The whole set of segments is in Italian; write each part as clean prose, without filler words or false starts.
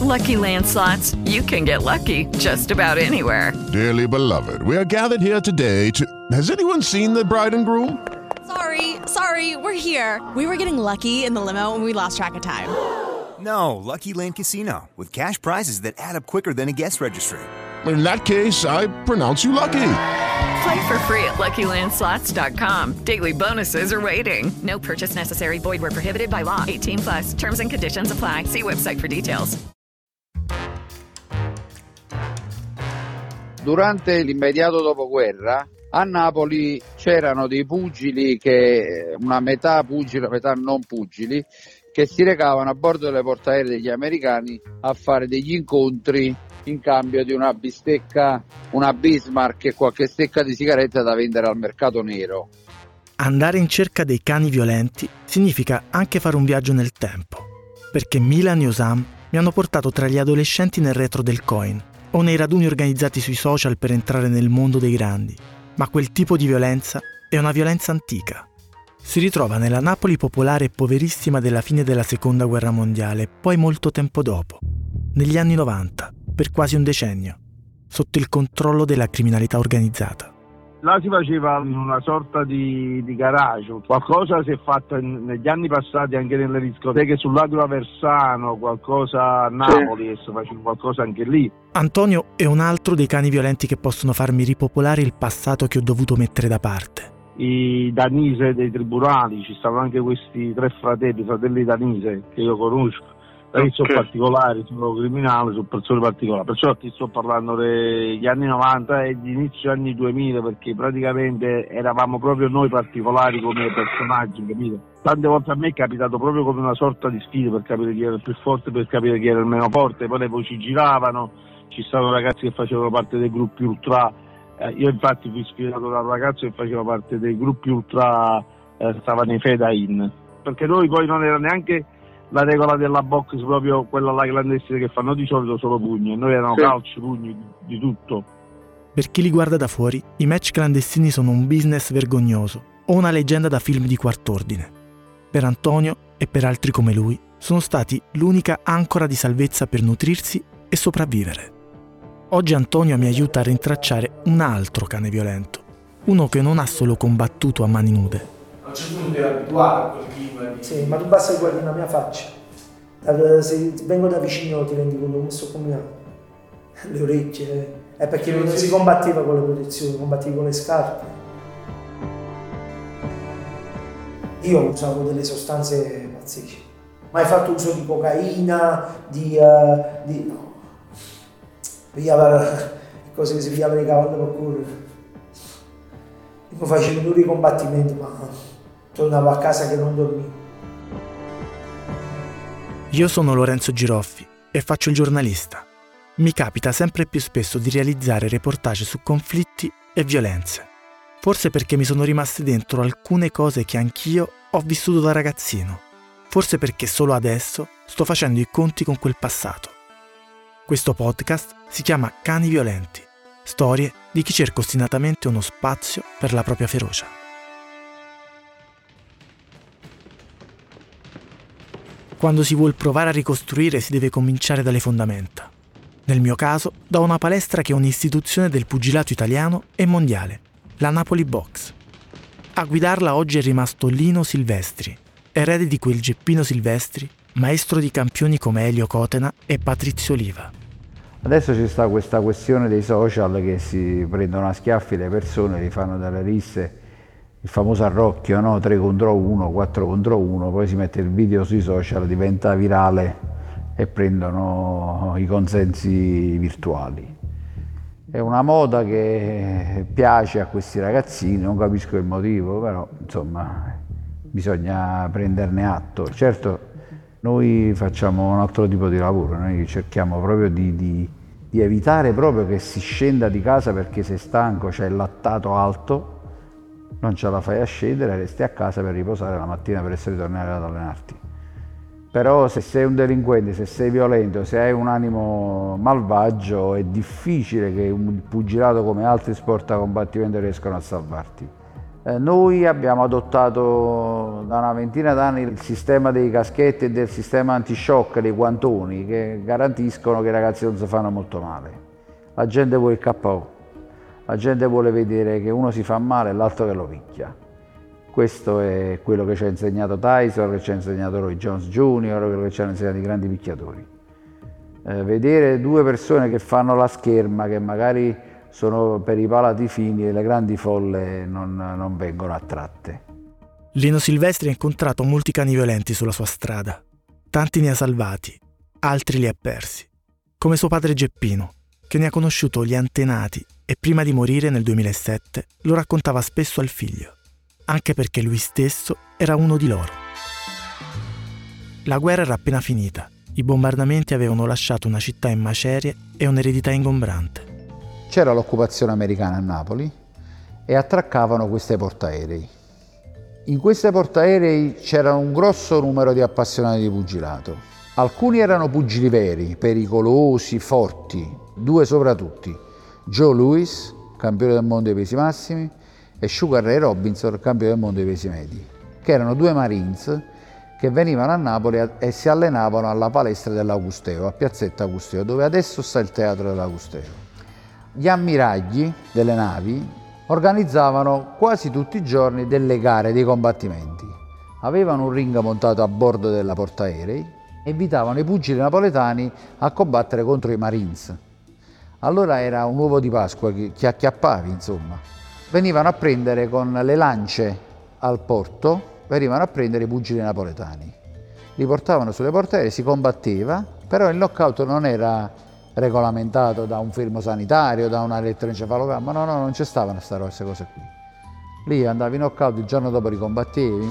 Lucky Land Slots, you can get lucky just about anywhere. Dearly beloved, we are gathered here today to... Has anyone seen the bride and groom? Sorry, we're here. We were getting lucky in the limo and we lost track of time. No, Lucky Land Casino, with cash prizes that add up quicker than a guest registry. In that case, I pronounce you lucky. Play for free at LuckyLandSlots.com. Daily bonuses are waiting. No purchase necessary. Void where prohibited by law. 18+. Terms and conditions apply. See website for details. Durante l'immediato dopoguerra a Napoli c'erano dei pugili che, una metà pugili, metà non pugili, che si recavano a bordo delle portaerei degli americani a fare degli incontri in cambio di una bistecca, una Bismarck e qualche stecca di sigaretta da vendere al mercato nero. Andare in cerca dei cani violenti significa anche fare un viaggio nel tempo, perché Milan e Osam mi hanno portato tra gli adolescenti nel retro del Coin o nei raduni organizzati sui social per entrare nel mondo dei grandi. Ma quel tipo di violenza è una violenza antica. Si ritrova nella Napoli popolare e poverissima della fine della Seconda Guerra Mondiale, poi molto tempo dopo, negli anni 90, per quasi un decennio, sotto il controllo della criminalità organizzata. Là si faceva in una sorta di garage, qualcosa si è fatto negli anni passati anche nelle discoteche sull'Agro Aversano, qualcosa a Napoli, e si faceva qualcosa anche lì. Antonio è un altro dei cani violenti che possono farmi ripopolare il passato che ho dovuto mettere da parte. I Danise dei tribunali, ci stavano anche questi tre fratelli Danise che io conosco. Sono particolari, sono criminali, sono persone particolari, perciò ti sto parlando degli anni 90 e di inizio anni 2000, perché praticamente eravamo proprio noi particolari come personaggi, capito? Tante volte a me è capitato proprio come una sorta di sfida per capire chi era il più forte, per capire chi era il meno forte, poi le voci giravano, ci stavano ragazzi che facevano parte dei gruppi ultra, io infatti fui ispirato da un ragazzo che faceva parte dei gruppi ultra, stava nei Feda In, perché noi poi non era neanche la regola della box, proprio quella là clandestina che fanno di solito solo pugni, e noi erano calci, pugni, di tutto. Per chi li guarda da fuori, i match clandestini sono un business vergognoso o una leggenda da film di quart'ordine. Per Antonio e per altri come lui, sono stati l'unica ancora di salvezza per nutrirsi e sopravvivere. Oggi Antonio mi aiuta a rintracciare un altro cane violento, uno che non ha solo combattuto a mani nude. A un certo punto ero abituato a quel clima di... Sì, ma tu basta che guardi la mia faccia. Se vengo da vicino ti rendi conto come sto combinando. Le orecchie. È perché non si combatteva con le protezioni, combattevi con le scarpe. Io usavo delle sostanze pazzesche. Mai fatto uso di cocaina, no. Pigliava cose che si pigliavano i cavalli per correre. Io facevo duri combattimenti, ma tornavo a casa che non dormivo. Io sono Lorenzo Giroffi e faccio il giornalista. Mi capita sempre più spesso di realizzare reportage su conflitti e violenze. Forse perché mi sono rimaste dentro alcune cose che anch'io ho vissuto da ragazzino. Forse perché solo adesso sto facendo i conti con quel passato. Questo podcast si chiama Cani Violenti. Storie di chi cerca ostinatamente uno spazio per la propria ferocia. Quando si vuol provare a ricostruire si deve cominciare dalle fondamenta. Nel mio caso, da una palestra che è un'istituzione del pugilato italiano e mondiale, la Napoli Box. A guidarla oggi è rimasto Lino Silvestri, erede di quel Geppino Silvestri, maestro di campioni come Elio Cotena e Patrizio Oliva. Adesso ci sta questa questione dei social che si prendono a schiaffi le persone, li fanno delle risse, il famoso arrocchio, no? 3 contro 1, 4 contro 1, poi si mette il video sui social, diventa virale e prendono i consensi virtuali. È una moda che piace a questi ragazzini, non capisco il motivo, però insomma bisogna prenderne atto. Certo, noi facciamo un altro tipo di lavoro, noi cerchiamo proprio di evitare proprio che si scenda di casa perché sei stanco, c'hai il lattato alto, non ce la fai a scendere, resti a casa per riposare la mattina per essere tornato ad allenarti. Però se sei un delinquente, se sei violento, se hai un animo malvagio, è difficile che un pugilato come altri sport a combattimento riescano a salvarti. Noi abbiamo adottato da una ventina d'anni il sistema dei caschetti e del sistema antishock, dei guantoni, che garantiscono che i ragazzi non si fanno molto male. La gente vuole il KO, la gente vuole vedere che uno si fa male e l'altro che lo picchia. Questo è quello che ci ha insegnato Tyson, che ci ha insegnato Roy Jones Jr., quello che ci hanno insegnato i grandi picchiatori. Vedere due persone che fanno la scherma, che magari sono per i palati fini e le grandi folle non vengono attratte. Lino Silvestri ha incontrato molti cani violenti sulla sua strada. Tanti ne ha salvati, altri li ha persi. Come suo padre Geppino, che ne ha conosciuto gli antenati e prima di morire nel 2007 lo raccontava spesso al figlio, anche perché lui stesso era uno di loro. La guerra era appena finita. I bombardamenti avevano lasciato una città in macerie e un'eredità ingombrante. C'era l'occupazione americana a Napoli e attraccavano questi portaerei. In questi portaerei c'era un grosso numero di appassionati di pugilato. Alcuni erano pugili veri, pericolosi, forti, due soprattutto, Joe Louis, campione del mondo dei pesi massimi, e Sugar Ray Robinson, campione del mondo dei pesi medi, che erano due Marines che venivano a Napoli e si allenavano alla palestra dell'Augusteo, a Piazzetta Augusteo, dove adesso sta il teatro dell'Augusteo. Gli ammiragli delle navi organizzavano quasi tutti i giorni delle gare, dei combattimenti. Avevano un ring montato a bordo della portaerei e invitavano i pugili napoletani a combattere contro i Marines. Allora era un uovo di Pasqua, chi acchiappavi, insomma. Venivano a prendere con le lance al porto, venivano a prendere i pugili napoletani. Li portavano sulle portaerei, si combatteva, però il knockout non era regolamentato da un fermo sanitario, da un elettroencefalogramma, no, non ci stavano queste cose qui. Lì andavi in knockout, il giorno dopo ricombattevi.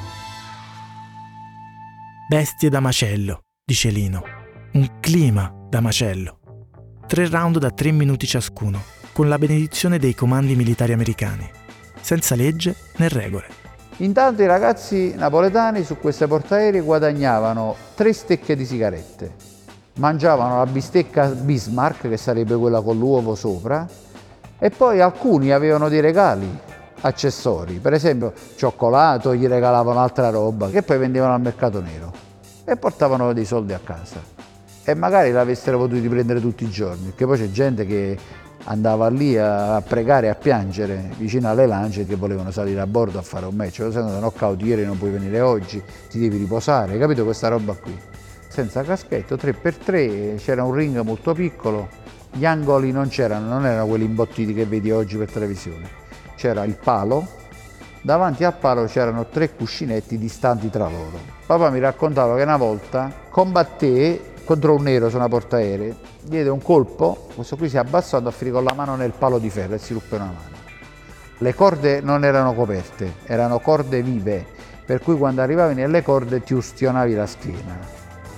Bestie da macello, dice Lino. Un clima da macello. 3 round da 3 minuti ciascuno, con la benedizione dei comandi militari americani, senza legge né regole. Intanto i ragazzi napoletani su queste portaerei guadagnavano 3 stecche di sigarette. Mangiavano la bistecca Bismarck, che sarebbe quella con l'uovo sopra, e poi alcuni avevano dei regali, accessori, per esempio cioccolato, gli regalavano altra roba, che poi vendevano al mercato nero e portavano dei soldi a casa. E magari l'avessero potuti prendere tutti i giorni, perché poi c'è gente che andava lì a pregare e a piangere vicino alle lance che volevano salire a bordo a fare un match. Se no, knockout ieri non puoi venire oggi, ti devi riposare, capito questa roba qui? Senza caschetto, 3x3, c'era un ring molto piccolo, gli angoli non erano quelli imbottiti che vedi oggi per televisione, c'era il palo, davanti al palo c'erano 3 cuscinetti distanti tra loro. Papà mi raccontava che una volta combatté contro un nero su una portaerei, diede un colpo, questo qui si abbassò, andò a finire con la mano nel palo di ferro e si ruppe una mano. Le corde non erano coperte, erano corde vive, per cui quando arrivavi nelle corde ti ustionavi la schiena.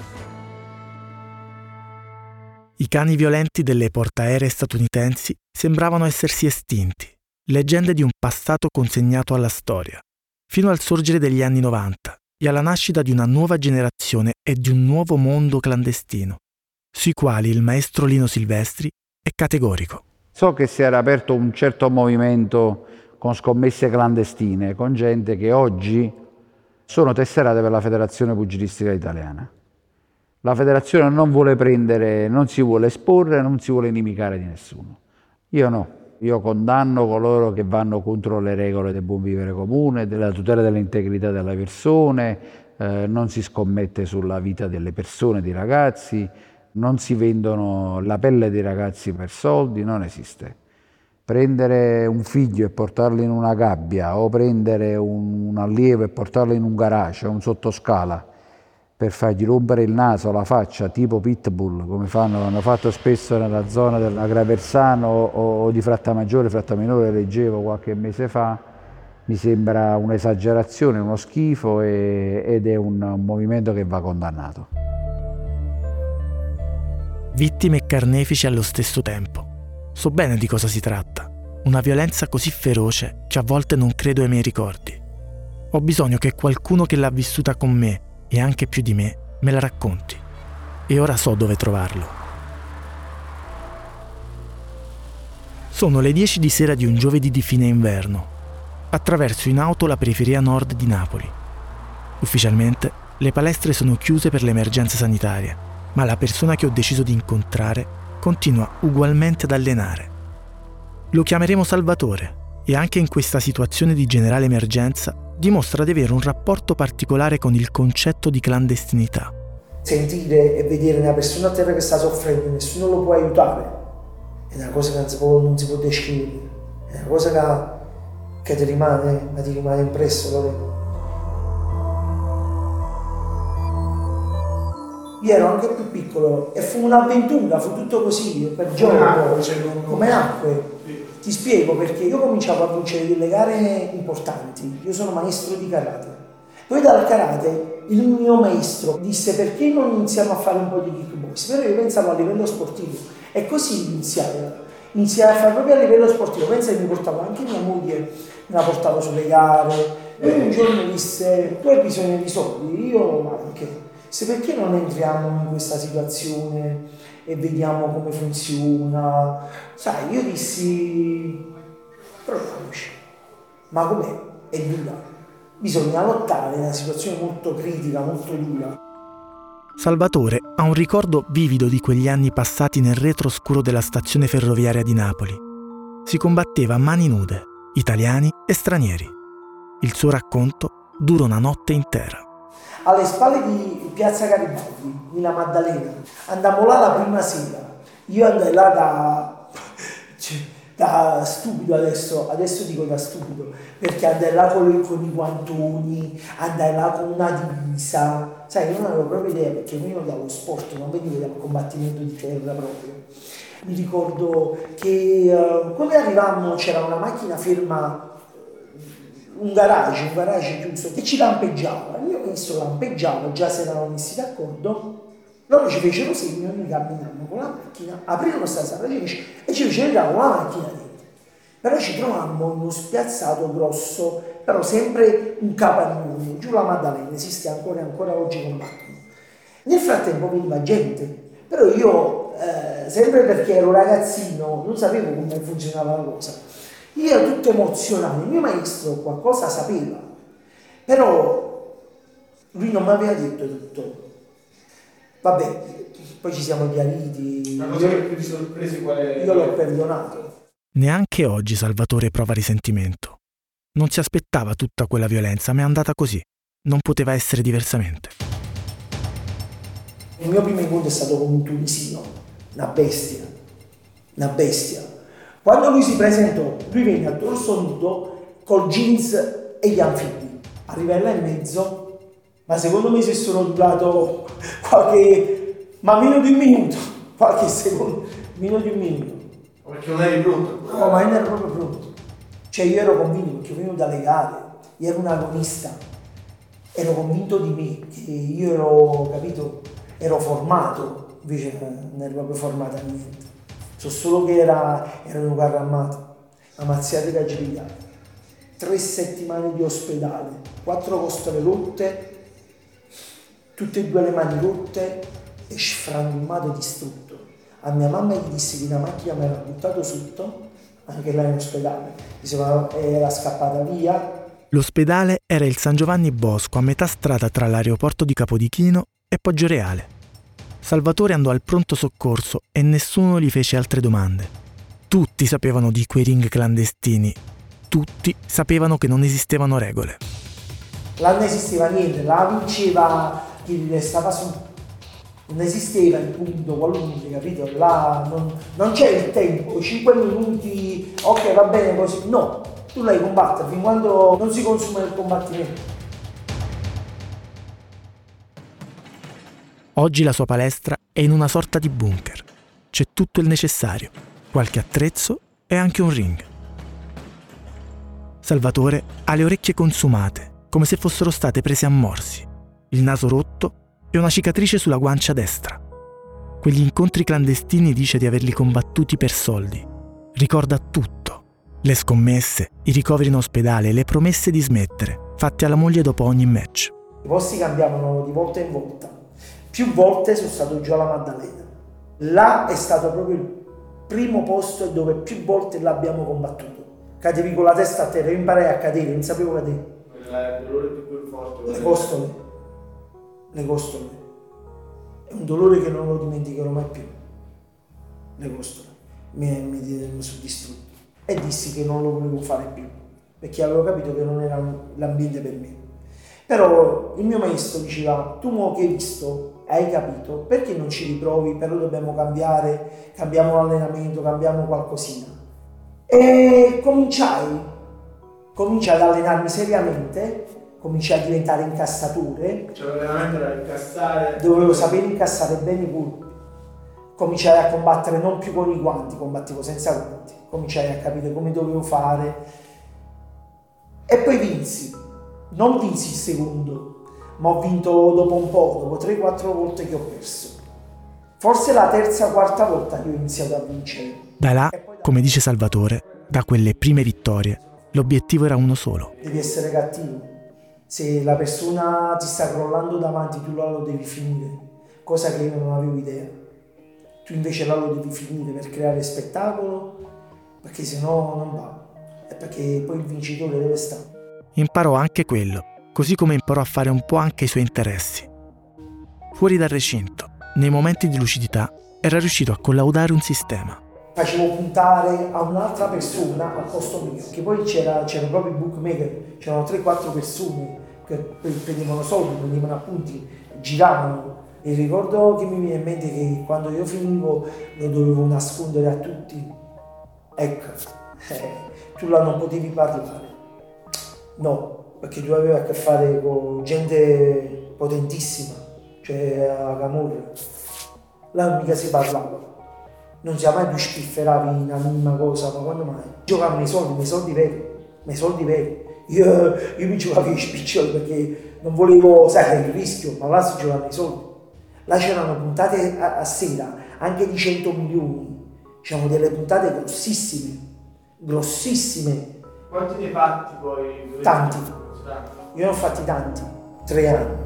I cani violenti delle portaerei statunitensi sembravano essersi estinti, leggende di un passato consegnato alla storia, fino al sorgere degli anni 90 e alla nascita di una nuova generazione e di un nuovo mondo clandestino, sui quali il maestro Lino Silvestri è categorico. So che si era aperto un certo movimento con scommesse clandestine, con gente che oggi sono tesserate per la Federazione Pugilistica Italiana. La federazione non vuole prendere, non si vuole esporre, non si vuole inimicare di nessuno. Io no, io condanno coloro che vanno contro le regole del buon vivere comune, della tutela dell'integrità delle persone, non si scommette sulla vita delle persone, dei ragazzi, non si vendono la pelle dei ragazzi per soldi, non esiste. Prendere un figlio e portarlo in una gabbia o prendere un allievo e portarlo in un garage, un sottoscala, per fargli rompere il naso, la faccia, tipo pitbull, come hanno fatto spesso nella zona dell'Agraversano o di Frattamaggiore, Frattaminore, leggevo qualche mese fa, mi sembra un'esagerazione, uno schifo ed è un movimento che va condannato. Vittime e carnefici allo stesso tempo. So bene di cosa si tratta. Una violenza così feroce che a volte non credo ai miei ricordi. Ho bisogno che qualcuno che l'ha vissuta con me e anche più di me la racconti. E ora so dove trovarlo. Sono le 10 di sera di un giovedì di fine inverno. attraverso in auto la periferia nord di Napoli. Ufficialmente le palestre sono chiuse per l'emergenza sanitaria, ma la persona che ho deciso di incontrare continua ugualmente ad allenare. Lo chiameremo Salvatore e anche in questa situazione di generale emergenza dimostra di avere un rapporto particolare con il concetto di clandestinità. Sentire e vedere una persona a terra che sta soffrendo e nessuno lo può aiutare è una cosa che non si può descrivere, è una cosa che ti rimane impresso, Lorenzo. Io ero anche più piccolo e fu un'avventura, fu tutto così, per gioco, come nacque. Ti spiego perché io cominciavo a vincere delle gare importanti, io sono maestro di karate. Poi dal karate il mio maestro disse perché non iniziamo a fare un po' di kickbox, però io pensavo a livello sportivo e così iniziai a fare proprio a livello sportivo, pensa che mi portavo anche mia moglie, me la portavo sulle gare, poi un giorno disse tu hai bisogno di soldi, io anche. Se perché non entriamo in questa situazione e vediamo come funziona? Sai, io dissi, proviamoci, ma com'è? È dura. Bisogna lottare, è una situazione molto critica, molto dura. Salvatore ha un ricordo vivido di quegli anni passati nel retro oscuro della stazione ferroviaria di Napoli. Si combatteva a mani nude, italiani e stranieri. Il suo racconto dura una notte intera. Alle spalle di Piazza Garibaldi, Villa Maddalena, andammo là la prima sera. Io andai là da stupido adesso dico da stupido, perché andai là con i guantoni, andai là con una divisa, sai, io non avevo proprio idea perché venivo dallo sport, non venivo dal combattimento di terra proprio. Mi ricordo che quando arrivammo c'era una macchina ferma, un garage chiuso che ci lampeggiava, il mio maestro lampeggiava, già si erano messi d'accordo, loro ci fecero segno, noi camminammo con la macchina, aprirono questa sala e ci fecero entrare con la macchina dentro, però ci trovammo in uno spiazzato grosso, però sempre un capannone, giù la Maddalena, esiste ancora oggi combattono. Nel frattempo veniva gente, però io sempre perché ero ragazzino non sapevo come funzionava la cosa. Io ero tutto emozionato, il mio maestro qualcosa sapeva, però lui non mi aveva detto tutto. Vabbè, poi ci siamo chiariti. La cosa che più ti sorpresi qual è? Io l'ho perdonato. Neanche oggi Salvatore prova risentimento. Non si aspettava tutta quella violenza, ma è andata così. Non poteva essere diversamente. Il mio primo incontro è stato con un tunisino, una bestia. Quando lui si presentò, lui venne a torso nudo col jeans e gli anfibi. Arriva là in mezzo, ma secondo me se sono durato meno di un minuto, qualche secondo, meno di un minuto. Perché non eri pronto? No, ma non ero proprio pronto. Cioè io ero convinto, perché io venivo dalle gare, io ero un agonista, ero convinto di me, che io ero formato, invece non ero proprio formato a niente. So solo che ero un carro armato, ammazziate da gigliare, 3 settimane di ospedale, 4 costole rotte, tutte e 2 le mani rotte e sfrantumato, distrutto. A mia mamma gli disse che una macchina mi era buttato sotto, anche là in ospedale, era scappata via. L'ospedale era il San Giovanni Bosco, a metà strada tra l'aeroporto di Capodichino e Poggioreale. Salvatore andò al pronto soccorso e nessuno gli fece altre domande. Tutti sapevano di quei ring clandestini. Tutti sapevano che non esistevano regole. Là non esisteva niente, là vinceva chi restava su. Non esisteva il punto qualunque, capito? Là non c'è il tempo, 5 minuti, ok va bene così. No, tu l'hai combattere fin quando non si consuma il combattimento. Oggi la sua palestra è in una sorta di bunker. C'è tutto il necessario, qualche attrezzo e anche un ring. Salvatore ha le orecchie consumate, come se fossero state prese a morsi, il naso rotto e una cicatrice sulla guancia destra. Quegli incontri clandestini dice di averli combattuti per soldi. Ricorda tutto. Le scommesse, i ricoveri in ospedale, le promesse di smettere, fatte alla moglie dopo ogni match. I posti cambiavano di volta in volta. Più volte sono stato giù alla Maddalena. Là è stato proprio il primo posto dove più volte l'abbiamo combattuto. cadevi con la testa a terra, io imparai a cadere, non sapevo cadere. Il dolore più forte. Le costole. È un dolore che non lo dimenticherò mai più. Le costole. Mi sono distrutto. E dissi che non lo volevo fare più, perché avevo capito che non era l'ambiente per me. Però il mio maestro diceva, tu mo che hai visto, hai capito, perché non ci riprovi, però dobbiamo cambiare, cambiamo l'allenamento, cambiamo qualcosina. E cominciai ad allenarmi seriamente, cominciai a diventare incassatore. Cioè l'allenamento da incassare. Dovevo sapere incassare bene i colpi. Cominciai a combattere non più con i guanti, combattevo senza guanti. Cominciai a capire come dovevo fare. E poi vinsi. Non vinsi il secondo, ma ho vinto dopo un po', dopo 3-4 volte che ho perso. Forse la terza o quarta volta che ho iniziato a vincere. Da là, come dice Salvatore, da quelle prime vittorie, l'obiettivo era uno solo. Devi essere cattivo. Se la persona ti sta crollando davanti, tu là lo devi finire, cosa che io non avevo idea. Tu invece là lo devi finire per creare spettacolo, perché sennò non va. E perché poi il vincitore deve stare. Imparò anche quello, così come imparò a fare un po' anche i suoi interessi. Fuori dal recinto, nei momenti di lucidità, era riuscito a collaudare un sistema. Facevo puntare a un'altra persona al posto mio, che poi c'erano proprio i bookmaker, c'erano 3-4 persone che prendevano soldi, prendevano appunti, giravano. E ricordo che mi viene in mente che quando io finivo lo dovevo nascondere a tutti. Ecco, tu là non potevi parlare. No, perché tu avevi a che fare con gente potentissima, cioè a Camorra. Là mica si parlava. Non sia mai più spifferavi una minima cosa, ma quando mai? Giocavano i soldi veri. Io mi giocavo i spiccioli perché non volevo, sai, il rischio, ma là si giocavano i soldi. Là c'erano puntate a sera, anche di 100 milioni. C'erano delle puntate grossissime. Quanti ne hai fatti poi? Tanti. Io ne ho fatti tanti, 3 anni.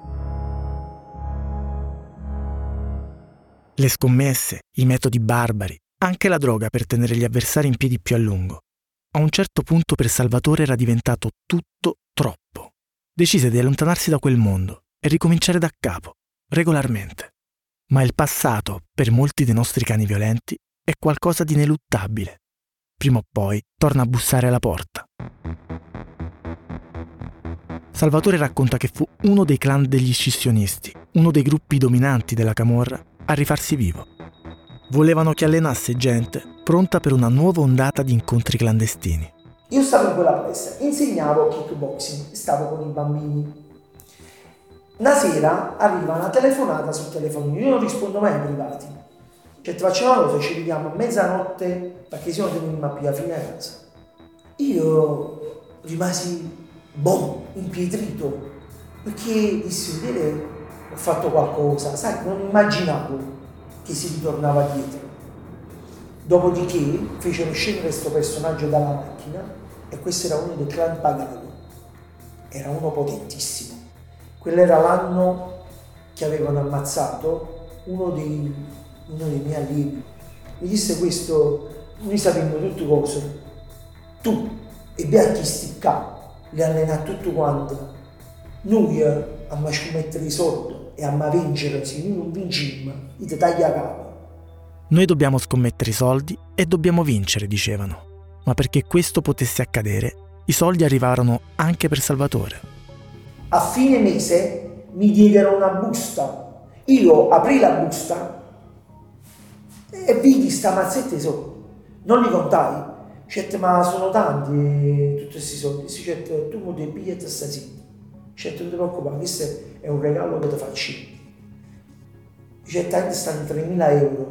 Le scommesse, i metodi barbari, anche la droga per tenere gli avversari in piedi più a lungo. A un certo punto per Salvatore era diventato tutto troppo. Decise di allontanarsi da quel mondo e ricominciare da capo, regolarmente. Ma il passato, per molti dei nostri cani violenti, è qualcosa di ineluttabile. Prima o poi torna a bussare alla porta. Salvatore racconta che fu uno dei clan degli scissionisti, uno dei gruppi dominanti della camorra, a rifarsi vivo. Volevano che allenasse gente pronta per una nuova ondata di incontri clandestini. Io stavo in quella palestra, insegnavo kickboxing, stavo con i bambini. Una sera arriva una telefonata sul telefonino, io non rispondo mai ai privati. Cioè ti faccio una cosa, ci vediamo a mezzanotte perché se no devo più a fine a casa. Io rimasi impietrito perché dissi, vedere, ho fatto qualcosa, sai, non immaginavo che si ritornava dietro. Dopodiché fecero scendere questo personaggio dalla macchina e questo era uno del clan Pagano, era uno potentissimo. Quello era l'anno che avevano ammazzato uno dei miei allievi. Mi disse questo, noi sappiamo tutte cose, tu e Beati sticca, le allena tutto quanto, noi a scommettere i soldi e a vincere, se noi non vinciamo, ti taglia capo. Noi dobbiamo scommettere i soldi e dobbiamo vincere, dicevano. Ma perché questo potesse accadere, i soldi arrivarono anche per Salvatore. A fine mese mi diedero una busta. Io aprì la busta e vidi sta mazzetta di soldi. Non li contai. Certe, ma sono tanti tutti questi soldi. Certe, tu mi devi biglietti stasera. Certe, non ti preoccupare, questo è un regalo che ti faccio. Certe, stanno 3.000 euro.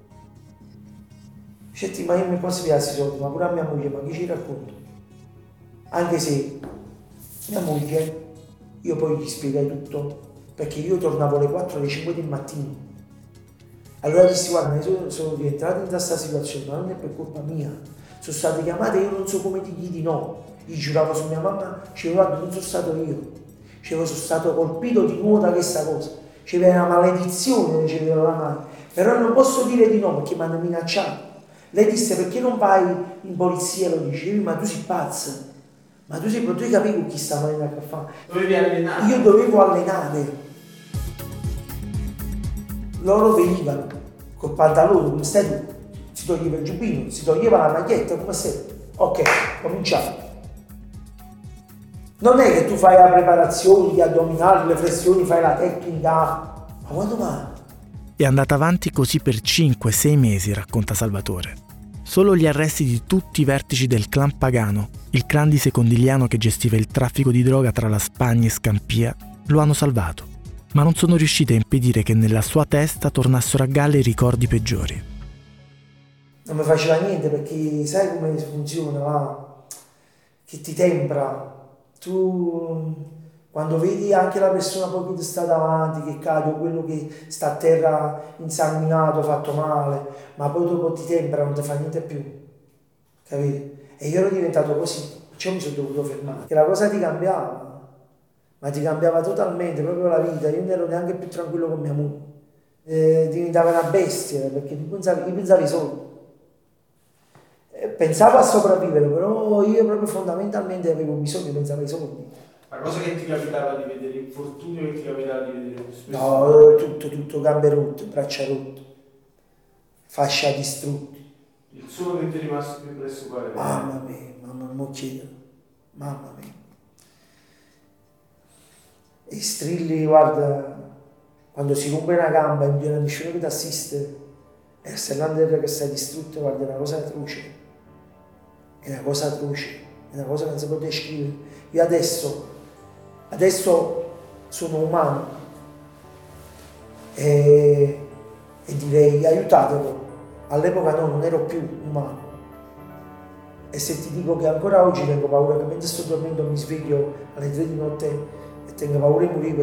Certe, ma io mi posso piacere questi soldi, ma pure a mia moglie, ma chi ci racconto? Anche se mia moglie, io poi gli spiegai tutto, perché io tornavo alle 4 alle 5 del mattino. Allora dissi, guarda, io sono rientrato in questa situazione, ma non è per colpa mia. Sono state chiamate, io non so come dirgli di no. Gli giuravo su mia mamma, dicevo, guarda, non sono stato io. Dicevo, sono stato colpito di nuovo da questa cosa. C'era una maledizione, diceva oramai. Però non posso dire di no perché mi hanno minacciato. Lei disse: perché non vai in polizia? Lo dicevi, ma tu sei pazzo, ma tu capivi chi stava a fare. Dovevi allenare. Io dovevo allenare. Loro venivano col pantalone, come stai tu, si toglieva il giubbino, si toglieva la maglietta, come stai? Ok, cominciamo. Non è che tu fai la preparazione, gli addominali, le flessioni, fai la tecnica, ma quando mai? È andata avanti così per 5-6 mesi, racconta Salvatore. Solo gli arresti di tutti i vertici del clan Pagano, il clan di Secondigliano che gestiva il traffico di droga tra la Spagna e Scampia, lo hanno salvato, ma non sono riusciti a impedire che nella sua testa tornassero a galla i ricordi peggiori. Non mi faceva niente perché sai come funziona, va? Che ti tempra. Tu quando vedi anche la persona poi che ti sta davanti, che cade, o quello che sta a terra insanguinato, fatto male, ma poi dopo ti tempra, non ti fa niente più, capito? E io ero diventato così, perciò mi sono dovuto fermare, che la cosa ti cambiava, ma ti cambiava totalmente, proprio la vita. Io non ero neanche più tranquillo con mia moglie, diventava una bestia, perché io pensavo ai soldi. Pensavo a sopravvivere, però io proprio fondamentalmente avevo bisogno, pensavo ai soldi. La cosa che ti capitava di vedere, l'infortunio che ti capitava di vedere spesso? No, tutto, gambe rotte, braccia rotte, fascia distrutti. Il solo che ti è rimasto più presso qual è? Mamma mia, non chiedono, mamma mia. E strilli, guarda, quando si rompe una gamba e viene nessuno che ti assiste, e Sellander che stai distrutto, guarda, è una cosa atroce. È una cosa che non si può descrivere. Io adesso sono umano e direi aiutatelo. All'epoca no, non ero più umano. E se ti dico che ancora oggi tengo paura, che mentre sto dormendo mi sveglio alle 3 di notte e tengo paura di morire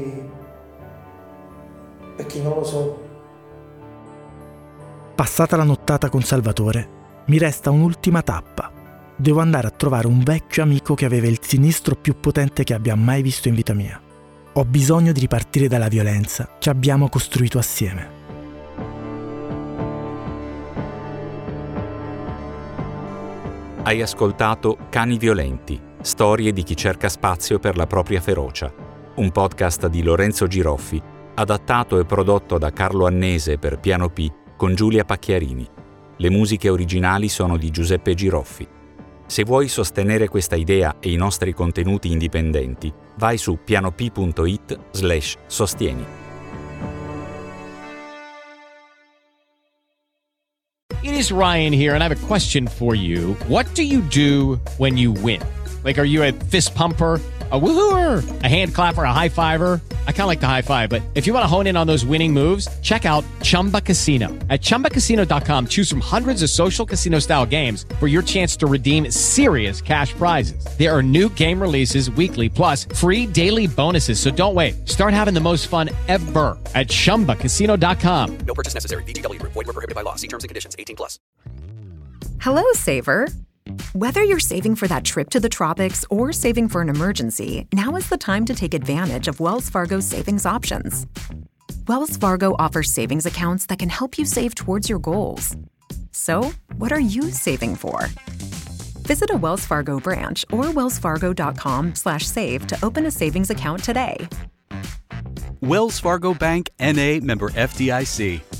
perché non lo so. Passata la nottata con Salvatore, mi resta un'ultima tappa. Devo andare a trovare un vecchio amico che aveva il sinistro più potente che abbia mai visto in vita mia. Ho bisogno di ripartire dalla violenza che abbiamo costruito assieme. Hai ascoltato Cani Violenti, storie di chi cerca spazio per la propria ferocia. Un podcast di Lorenzo Giroffi, adattato e prodotto da Carlo Annese per Piano P con Giulia Pacchiarini. Le musiche originali sono di Giuseppe Giroffi. Se vuoi sostenere questa idea e i nostri contenuti indipendenti, vai su pianopi.it/sostieni. It is Ryan here, and I have a question for you. What do you do when you win? Like, are you a fist pumper, a woohooer, a hand clapper, a high fiver? I kind of like the high five, but if you want to hone in on those winning moves, check out Chumba Casino. At ChumbaCasino.com, choose from hundreds of social casino style games for your chance to redeem serious cash prizes. There are new game releases weekly, plus free daily bonuses. So don't wait. Start having the most fun ever at ChumbaCasino.com. No purchase necessary. VGW. Void where prohibited by law. See terms and conditions. 18+. Hello, Saver. Whether you're saving for that trip to the tropics or saving for an emergency, now is the time to take advantage of Wells Fargo's savings options. Wells Fargo offers savings accounts that can help you save towards your goals. So, what are you saving for? Visit a Wells Fargo branch or wellsfargo.com/save to open a savings account today. Wells Fargo Bank, N.A., member FDIC.